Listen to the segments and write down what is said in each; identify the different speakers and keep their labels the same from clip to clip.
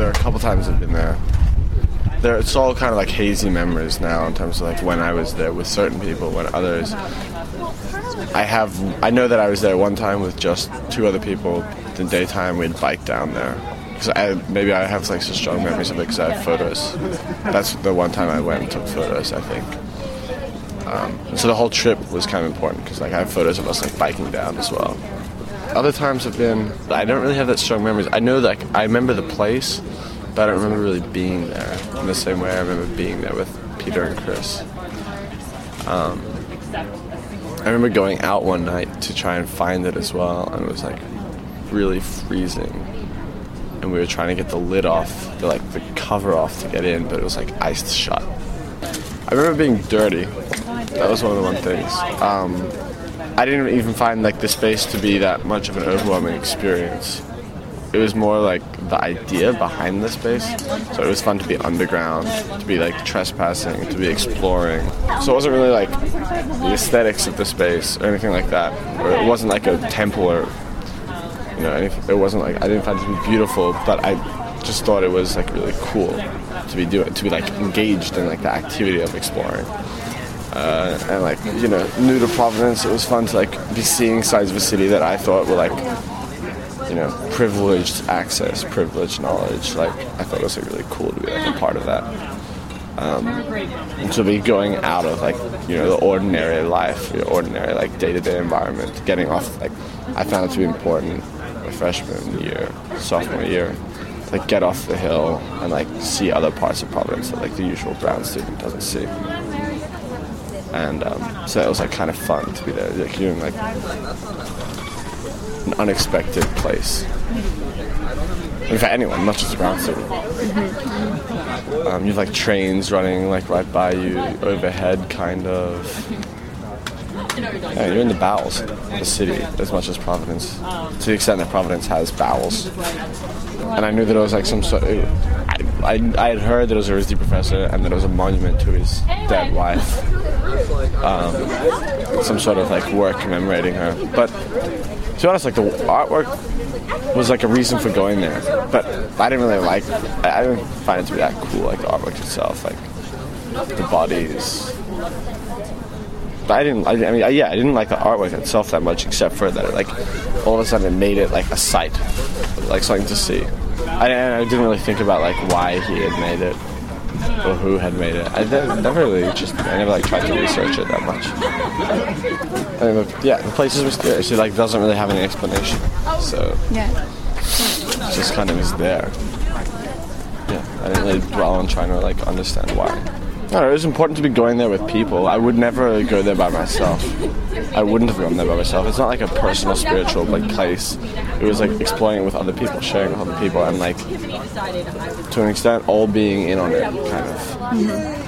Speaker 1: there are a couple times I've been there. It's all kind of like hazy memories now in terms of like when I was there with certain people, when others. I know that I was there one time with just 2 other people. In the daytime, we'd bike down there. Maybe I have like such strong memories of it because I have photos. That's the one time I went and took photos, I think. So the whole trip was kind of important because like I have photos of us like biking down as well. Other times have been, I don't really have that strong memories. I know that I remember the place, but I don't remember really being there in the same way I remember being there with Peter and Chris. I remember going out one night to try and find it as well, and it was like really freezing. And we were trying to get the lid off, the cover off to get in, but it was like iced shut. I remember being dirty. That was one of the one things. I didn't even find like the space to be that much of an overwhelming experience. It was more like the idea behind the space. So it was fun to be underground, to be like trespassing, to be exploring. So it wasn't really like the aesthetics of the space or anything like that. Or it wasn't like a temple or anything. It wasn't like, I didn't find it to be beautiful, but I just thought it was like really cool to be like engaged in like the activity of exploring. And like, new to Providence, it was fun to like be seeing sides of a city that I thought were like, privileged access, privileged knowledge. Like, I thought it was like really cool to be like a part of that. And to be going out of like, the ordinary life, your ordinary like day-to-day environment, getting off, like, I found it to be important my freshman year, sophomore year, like get off the hill and like see other parts of Providence that like the usual Brown student doesn't see. And so it was like kind of fun to be there, like you're in like an unexpected place. And for anyone, not just a Brown student. You have like trains running like right by you, overhead kind of. Yeah, you're in the bowels of the city as much as Providence, to the extent that Providence has bowels. And I knew that it was like some sort of, I had heard that it was a RISD professor and that it was a monument to his dead wife. Some sort of like work commemorating her. But to be honest, like the artwork was like a reason for going there. But I didn't find it to be that cool, like the artwork itself, like the bodies. I didn't like the artwork itself that much, except for that, like, all of a sudden it made it like a sight, like something to see. I didn't really think about like why he had made it or who had made it. I never like tried to research it that much. I mean, the place is mysterious. It like doesn't really have any explanation, so it just kind of is there. Yeah, I didn't really dwell on trying to like understand why. I don't know, it was important to be going there with people. I would never go there by myself. I wouldn't have gone there by myself. It's not like a personal, spiritual like place. It was like exploring it with other people, sharing with other people, and like to an extent, all being in on it, kind of.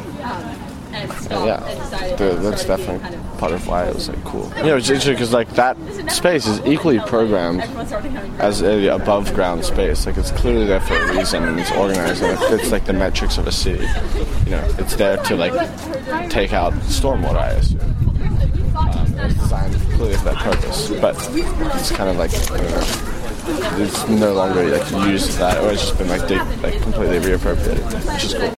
Speaker 1: And that's definitely part of why it was like cool. It's interesting because like that space is equally programmed as a above ground space. Like it's clearly there for a reason, and it's organized, and it fits like the metrics of a city. It's there to like take out stormwater, I assume. It's designed clearly for that purpose, but it's kind of like, I don't know, it's no longer like used as that, or it's just been like completely reappropriated, which is cool.